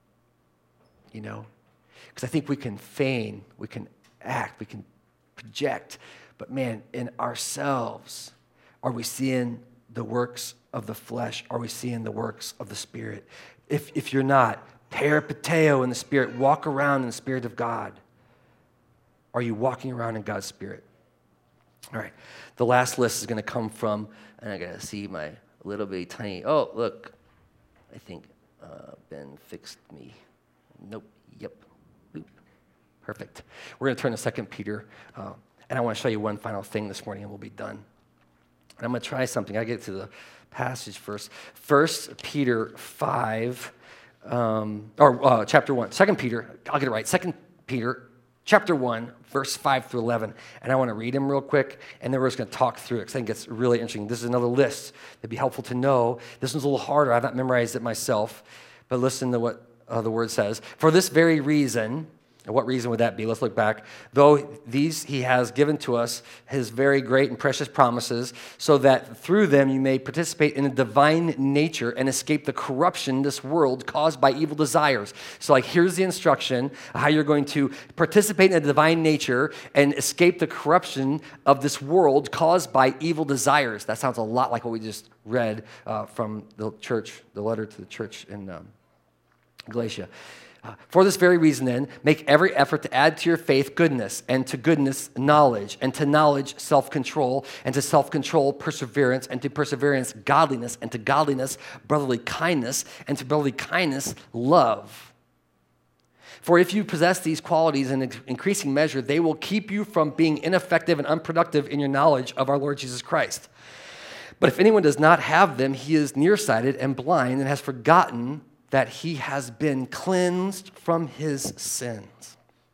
You know? Because I think we can feign, we can act, we can project, but man, in ourselves, are we seeing the works of the flesh? Are we seeing the works of the Spirit? If, if you're not, peripateo in the Spirit, walk around in the Spirit of God. Are you walking around in God's Spirit? All right, the last list is going to come from, and I got to see my little bitty tiny, oh, look, I think uh, Ben fixed me. Nope, yep, Boop. Perfect. We're going to turn to Second Peter, uh, and I want to show you one final thing this morning, and we'll be done. And I'm going to try something. I get to the passage first. First Peter five, um, or uh, chapter one. Second Peter, I'll get it right. Second Peter chapter one, verse five through eleven. And I want to read them real quick, and then we're just going to talk through it because I think it's really interesting. This is another list that'd be helpful to know. This one's a little harder. I've not memorized it myself, but listen to what uh, the word says. For this very reason, and what reason would that be? Let's look back. Though these he has given to us his very great and precious promises, so that through them you may participate in the divine nature and escape the corruption in this world caused by evil desires. So like here's the instruction how you're going to participate in the divine nature and escape the corruption of this world caused by evil desires. That sounds a lot like what we just read uh, from the church, the letter to the church in um, Galatia. Uh, for this very reason, then, make every effort to add to your faith goodness, and to goodness, knowledge, and to knowledge, self-control, and to self-control, perseverance, and to perseverance, godliness, and to godliness, brotherly kindness, and to brotherly kindness, love. For if you possess these qualities in increasing measure, they will keep you from being ineffective and unproductive in your knowledge of our Lord Jesus Christ. But if anyone does not have them, he is nearsighted and blind and has forgotten that he has been cleansed from his sins.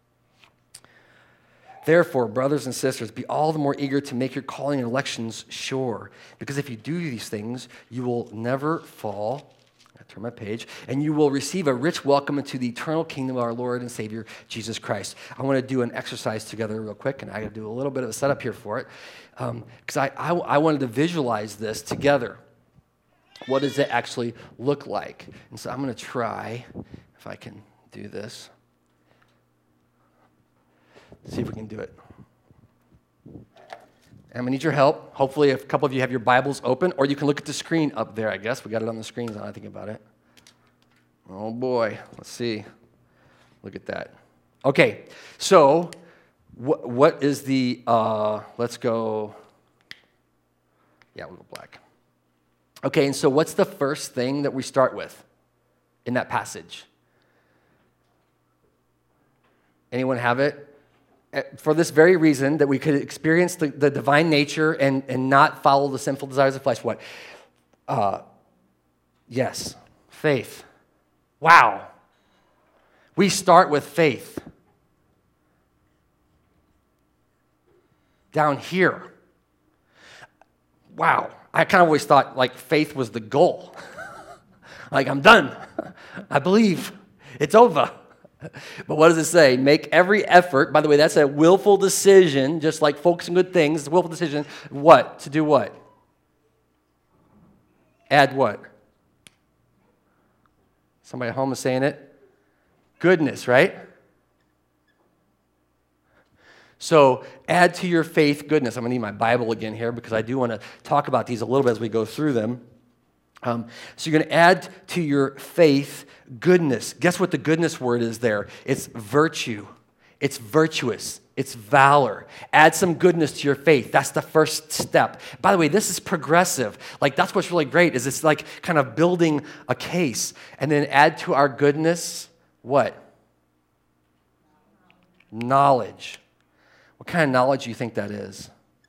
Therefore, brothers and sisters, be all the more eager to make your calling and elections sure, because if you do these things, you will never fall. I turn my page, and you will receive a rich welcome into the eternal kingdom of our Lord and Savior, Jesus Christ. I want to do an exercise together real quick, and I got to do a little bit of a setup here for it, because um, I, I, I wanted to visualize this together. What does it actually look like? And so I'm going to try, if I can do this. See if we can do it. And I'm going to need your help. Hopefully a couple of you have your Bibles open, or you can look at the screen up there, I guess. We got it on the screens now I think about it. Oh boy, let's see. Look at that. Okay, so what, what is the, uh, let's go, yeah, we'll go black. Okay, and so what's the first thing that we start with in that passage? Anyone have it? For this very reason, that we could experience the, the divine nature and, and not follow the sinful desires of flesh. What? Uh, yes, faith. Wow. We start with faith. Down here. Wow. I kind of always thought like faith was the goal. Like, I'm done. I believe. It's over. But what does it say? Make every effort. By the way, that's a willful decision, just like focusing on good things. It's a willful decision. What? To do what? Add what? Somebody at home is saying it. Goodness, right? So add to your faith goodness. I'm going to need my Bible again here because I do want to talk about these a little bit as we go through them. Um, so you're going to add to your faith goodness. Guess what the goodness word is there? It's virtue. It's virtuous. It's valor. Add some goodness to your faith. That's the first step. By the way, this is progressive. Like, that's what's really great is it's like kind of building a case. And then add to our goodness, what? Knowledge. What kind of knowledge do you think that is?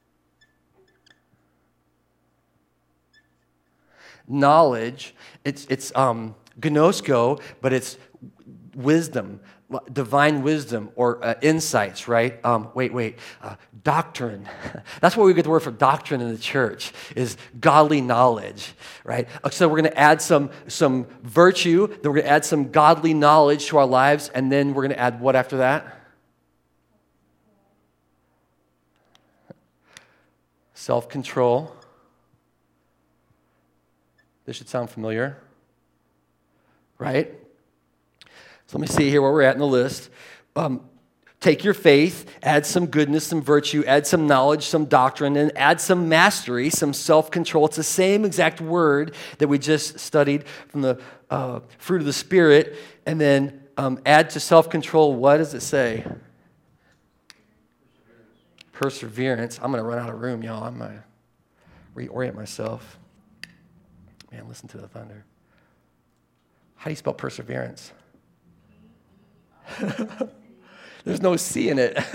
Knowledge, it's it's um, gnosko, but it's wisdom, divine wisdom or uh, insights, right? Um, wait, wait, uh, doctrine. That's where we get the word for doctrine in the church, is godly knowledge, right? So we're going to add some, some virtue, then we're going to add some godly knowledge to our lives, and then we're going to add what after that? Self-control. This should sound familiar, right? So let me see here where we're at in the list. Um, take your faith, add some goodness, some virtue, add some knowledge, some doctrine, and add some mastery, some self-control. It's the same exact word that we just studied from the uh, fruit of the Spirit. And then um, add to self-control, what does it say? Perseverance. I'm going to run out of room, y'all. I'm going to reorient myself. Man, listen to the thunder. How do you spell perseverance? There's no C in it.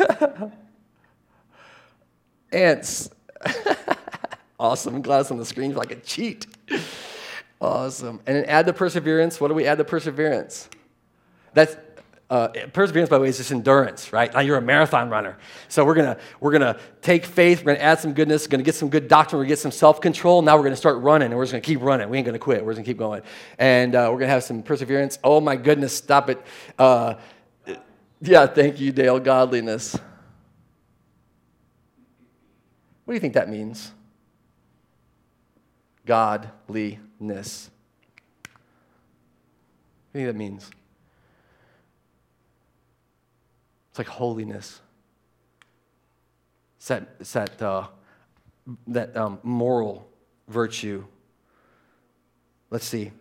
Ants. Awesome. I'm glad it's on the screen like a cheat. Awesome. And then add the perseverance. What do we add the perseverance? That's uh, perseverance, by the way, is just endurance, right? Now you're a marathon runner. So we're gonna we're gonna take faith. We're gonna add some goodness. We're gonna get some good doctrine. We're gonna get some self-control. Now we're gonna start running, and we're just gonna keep running. We ain't gonna quit. We're just gonna keep going, and uh, we're gonna have some perseverance. Oh my goodness, stop it. Uh, yeah, thank you, Dale. Godliness. What do you think that means? Godliness. What do you think that means? It's like holiness. It's that, it's that, uh, that um, moral virtue. Let's see.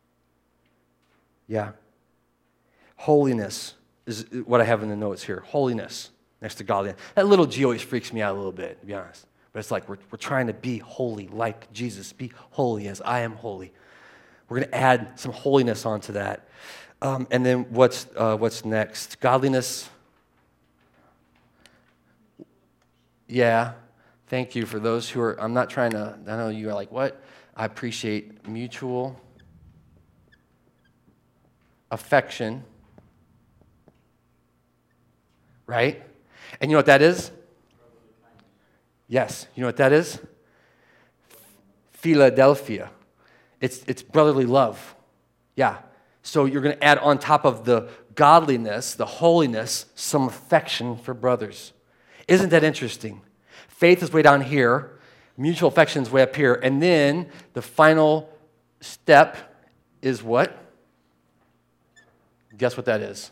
Yeah. Holiness is what I have in the notes here. Holiness next to godliness. That little G always freaks me out a little bit, to be honest. But it's like we're, we're trying to be holy like Jesus. Be holy as I am holy. We're going to add some holiness onto that. Um, and then what's uh, what's next? Godliness. Yeah, thank you for those who are, I'm not trying to, I know you are like, what? I appreciate mutual affection, right? And you know what that is? Yes, you know what that is? Philadelphia. It's, it's brotherly love. Yeah. So you're going to add on top of the godliness, the holiness, some affection for brothers. Isn't that interesting? Faith is way down here. Mutual affection is way up here. And then the final step is what? Guess what that is?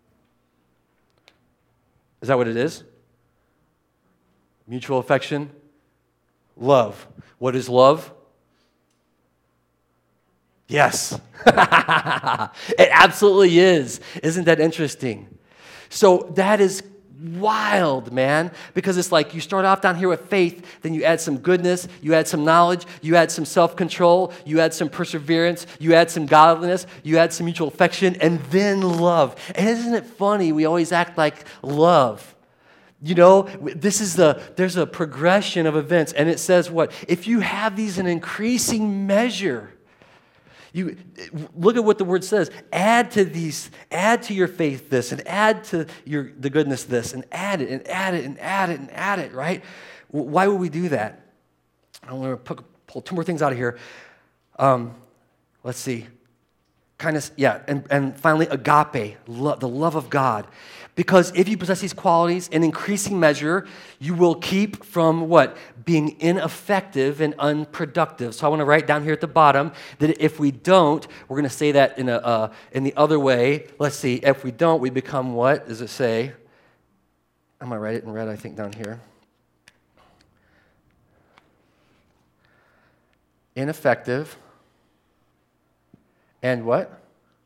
Is that what it is? Mutual affection? Love. What is love? Yes. It absolutely is. Isn't that interesting? So that is wild, man, because it's like you start off down here with faith, then you add some goodness, you add some knowledge, you add some self-control, you add some perseverance, you add some godliness, you add some mutual affection, and then love. And isn't it funny? We always act like love. You know, this is the, there's a progression of events, and it says what? If you have these in increasing measure, you look at what the word says. Add to these, add to your faith this, and add to your the goodness this, and add it, and add it, and add it, and add it, right? Why would we do that? I want to pull two more things out of here. Um, let's see. kindness, yeah, and, and finally agape, love, the love of God. Because if you possess these qualities in increasing measure, you will keep from what? Being ineffective and unproductive. So I want to write down here at the bottom that if we don't, we're going to say that in a uh, in the other way. Let's see. If we don't, we become what? Does it say? I'm going to write it in red, I think, down here. Ineffective and what?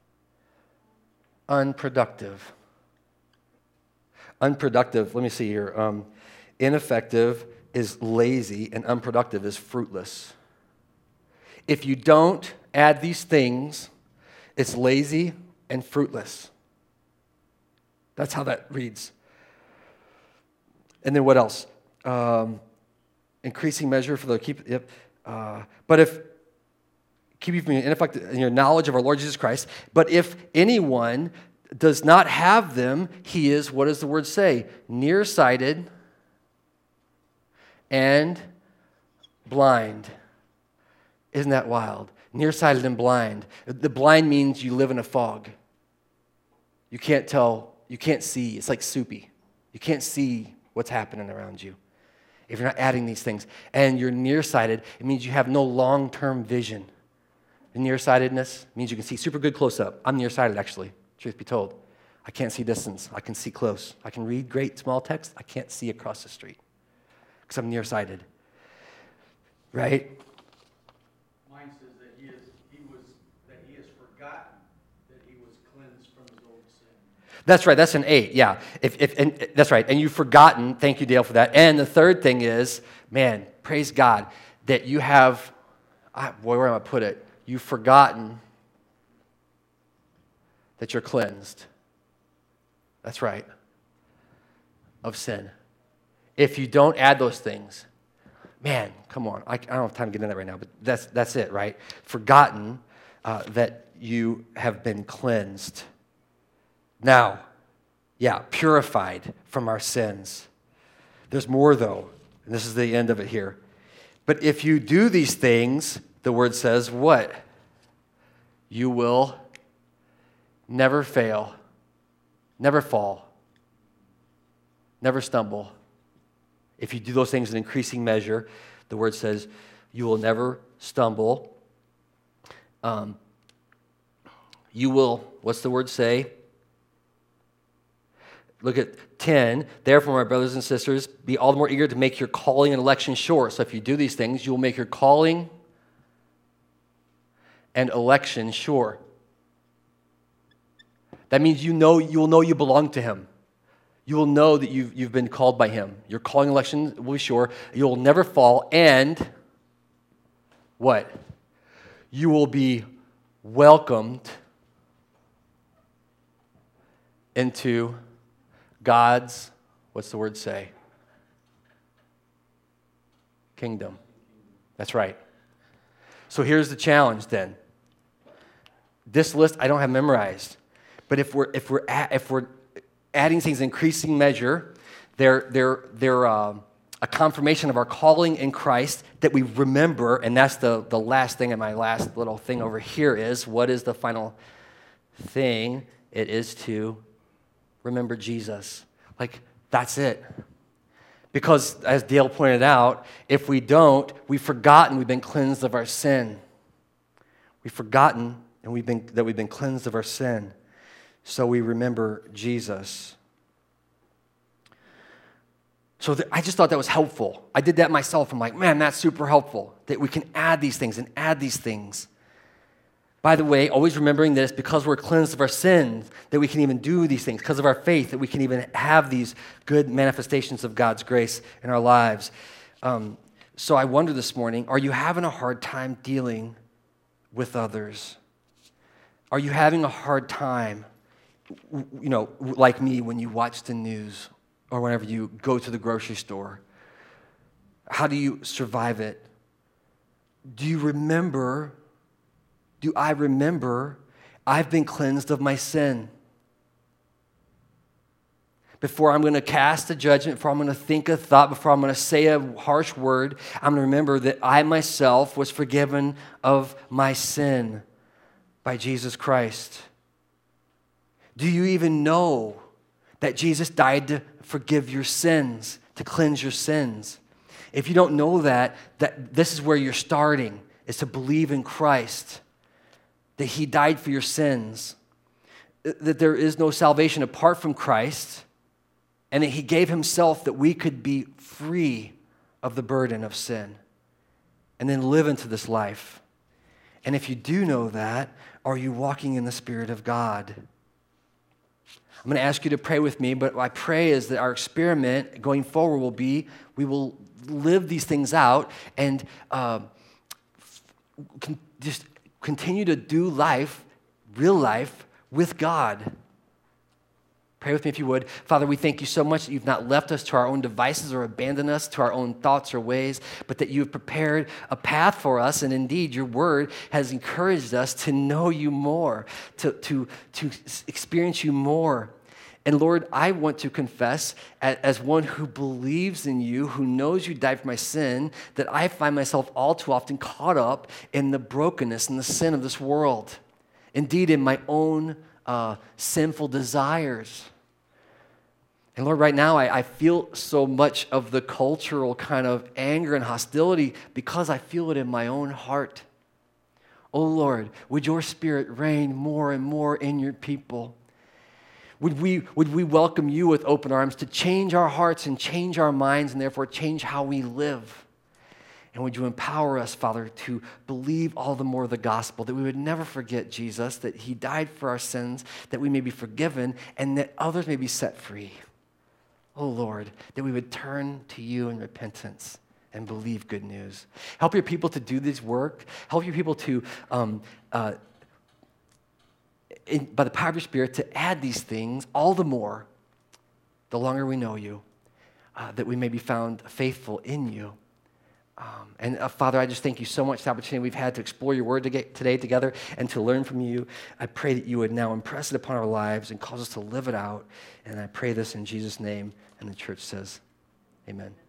Unproductive. Unproductive, let me see here. Um, ineffective is lazy, and unproductive is fruitless. If you don't add these things, it's lazy and fruitless. That's how that reads. And then what else? Um, increasing measure for the keep. Yep. Uh, but if keep you from ineffective in your knowledge of our Lord Jesus Christ. But if anyone does not have them, he is, what does the word say? Nearsighted and blind. Isn't that wild? Nearsighted and blind. The blind means you live in a fog. You can't tell, you can't see. It's like soupy. You can't see what's happening around you if you're not adding these things. And you're nearsighted, it means you have no long-term vision. And nearsightedness means you can see super good close-up. I'm nearsighted, actually. Truth be told, I can't see distance. I can see close. I can read great small text. I can't see across the street because I'm nearsighted. Right? Mine says that he is he was that he has forgotten that he was cleansed from his old sin. That's right. That's an eight. Yeah. If if and that's right. And you've forgotten. Thank you, Dale, for that. And the third thing is, man, praise God that you have. I, boy, where am I put it? You've forgotten that you're cleansed. That's right. Of sin. If you don't add those things, man, come on. I, I don't have time to get into that right now, but that's that's it, right? Forgotten uh, that you have been cleansed. Now, yeah, purified from our sins. There's more, though, and this is the end of it here. But if you do these things, the word says what? You will never fail, never fall, never stumble. If you do those things in increasing measure, the word says you will never stumble. Um, you will, what's the word say? Look at ten. Therefore, my brothers and sisters, be all the more eager to make your calling and election sure. So if you do these things, you will make your calling and election sure. That means you know you will know you belong to him. You will know that you've, you've been called by him. Your calling election will be sure. You will never fall. And what? You will be welcomed into God's, what's the word say? Kingdom. That's right. So here's the challenge then. This list I don't have memorized. But if we're if we're at, if we're adding things in increasing measure, they're they're they're uh, a confirmation of our calling in Christ that we remember, and that's the the last thing. And my last little thing over here is what is the final thing? It is to remember Jesus. Like that's it. Because as Dale pointed out, if we don't, we've forgotten we've been cleansed of our sin. We've forgotten and we've been that we've been cleansed of our sin. So we remember Jesus. So th- I just thought that was helpful. I did that myself. I'm like, man, that's super helpful. That we can add these things and add these things. By the way, always remembering this, because we're cleansed of our sins, that we can even do these things. Because of our faith, that we can even have these good manifestations of God's grace in our lives. Um, so I wonder this morning, are you having a hard time dealing with others? Are you having a hard time, you know, like me, when you watch the news or whenever you go to the grocery store? How do you survive it? Do you remember, do I remember I've been cleansed of my sin? Before I'm going to cast a judgment, before I'm going to think a thought, before I'm going to say a harsh word, I'm going to remember that I myself was forgiven of my sin. by Jesus Christ? Do you even know that Jesus died to forgive your sins, to cleanse your sins? If you don't know that, that this is where you're starting, is to believe in Christ, that he died for your sins, that there is no salvation apart from Christ, and that he gave himself that we could be free of the burden of sin and then live into this life. And if you do know that, are you walking in the Spirit of God? I'm going to ask you to pray with me, but what I pray is that our experiment going forward will be, we will live these things out and uh, con- just continue to do life, real life, with God. Pray with me if you would. Father, we thank you so much that you've not left us to our own devices or abandoned us to our own thoughts or ways, but that you have prepared a path for us, and indeed your word has encouraged us to know you more, to, to, to experience you more. And Lord, I want to confess as one who believes in you, who knows you died for my sin, that I find myself all too often caught up in the brokenness and the sin of this world. Indeed, in my own uh, sinful desires. And Lord, right now, I, I feel so much of the cultural kind of anger and hostility because I feel it in my own heart. Oh Lord, would your Spirit reign more and more in your people? Would we, would we welcome you with open arms to change our hearts and change our minds and therefore change how we live? And would you empower us, Father, to believe all the more the gospel, that we would never forget Jesus, that he died for our sins, that we may be forgiven, and that others may be set free. Oh, Lord, that we would turn to you in repentance and believe good news. Help your people to do this work. Help your people to, um, uh, in, by the power of your Spirit, to add these things all the more, the longer we know you, uh, that we may be found faithful in you. Um, and uh, Father, I just thank you so much for the opportunity we've had to explore your word to get today together and to learn from you. I pray that you would now impress it upon our lives and cause us to live it out. And I pray this in Jesus' name. And the church says, amen.